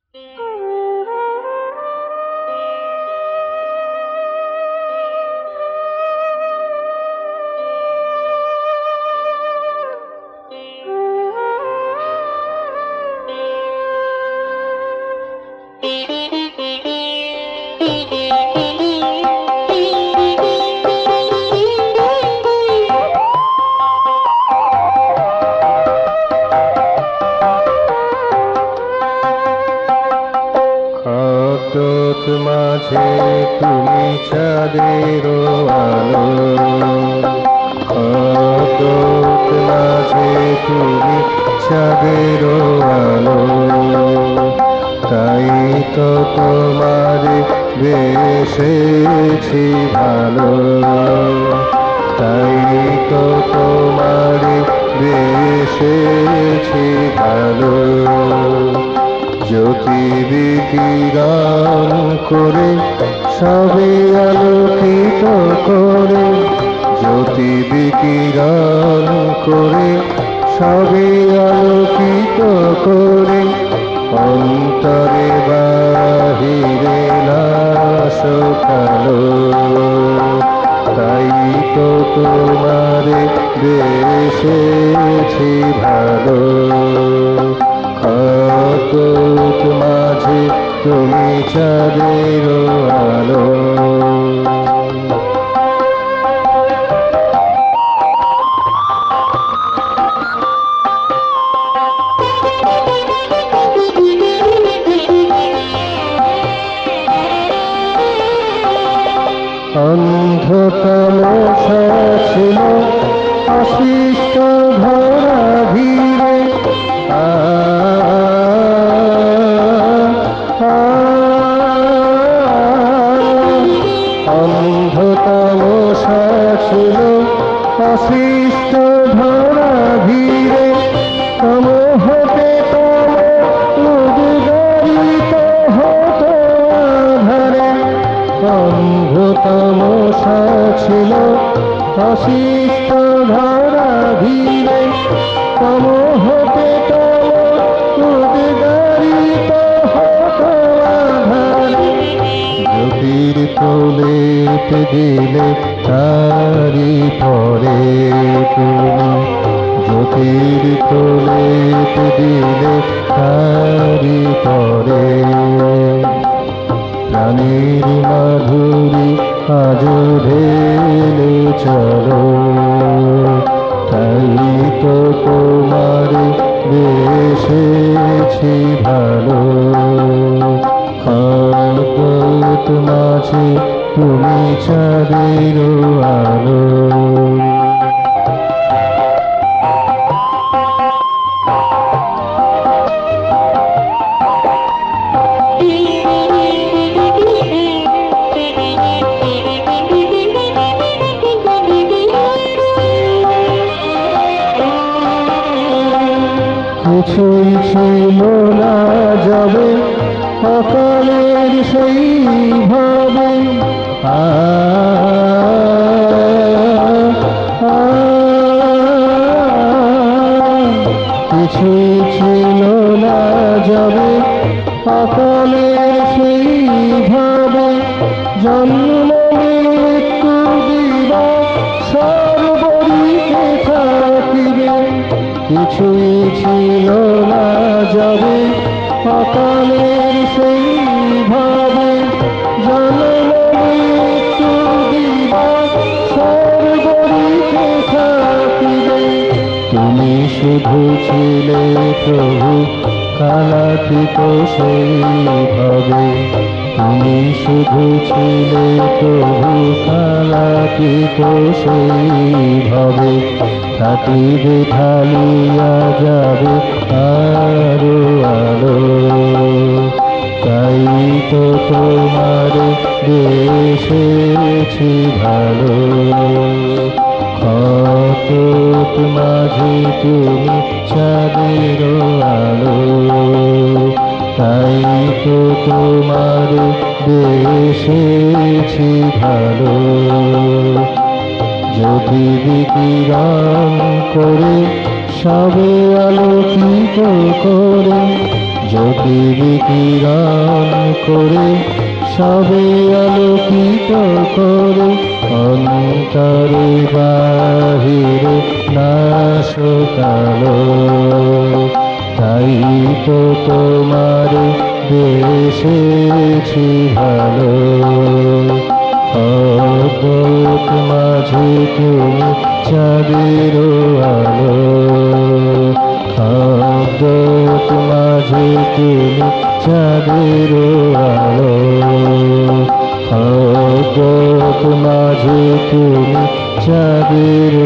মাঝে তুমি চাঁদের আলো, খোঁজত মাঝে তুমি চাঁদের আলো, তাই তো তোমারে বেসেছি ভালো, তাই তো তোমারে বেসেছি ভালো। জ্যোতি বিকিরণ করে সবে আলোকিত করে, জ্যোতি বিকিরণ করে সবে আলোকিত করে, অন্তরে বাহিরে নাশকালো, তাই তো তোমারে বেসেছি ভালো। খোঁজত মাঝে তুমি চাঁদের আলো, অন্ধতমসা ছিল অশিষ্ট ভরা ধীরে, অন্ধতমসা ছিল অশিষ্ট ধরা ধীরে, তম হতে তম উদ্গারিত হতো আধারে। অন্ধতমসা ছিল অশিষ্ট ধরা ধীরে, তম হতে তম উদ্গারিত হতো আধারে। জ্যোতির প্রলেপ দিলে তারি পরে তুমি, জ্যোতির প্রলেপ দিলে তারি পরে, প্রাণের মাধুরী আজ ঢেলে চলো, তাই তো তোমারে বেসেছি ভালো। খোঁজত মাঝে তুমি চাঁদের আলো, কিছুই ছিল না যাবে অকালের সেই ভাবে, কিছুই ছিল না যাবে অকালের সেই ভাবে, জন্ম মৃত্যু দিবস সর্বদিকে থাকিবে। কিছুই ছিল না যাবে অকালের সেই ভাবে, জন্ম মৃত্যু দিবস সর্বদিকে থাকিবে। তুমি শুধু ছিলে প্রভু কালাতীত সেই ভাবে, তুমি শুধু ছিলে প্রভু কালাতীত সেই ভাবে, থাকিবে ঢালিয়া যাবে আরো আলো, তাই তো তোমারে বেসেছি ভালো। খোঁজত মাঝে তুমি চাঁদের আলো, তাই তো তোমারে বেসেছি ভালো। জ্যোতি বিকিরণ করে সবে আলোকিত করে, জ্যোতি বিকিরণ করে সবে আলোকিত করে অন্তরে বাহিরে নাশকালো। তাই তো তোমারে বেসেছি ভালো। অদ্ভুত মাঝে তুমি চাঁদের আলো। অদ্ভুত মাঝে তুমি চাঁদের আলো। অদ্ভুত মাঝে তুমি চাঁদের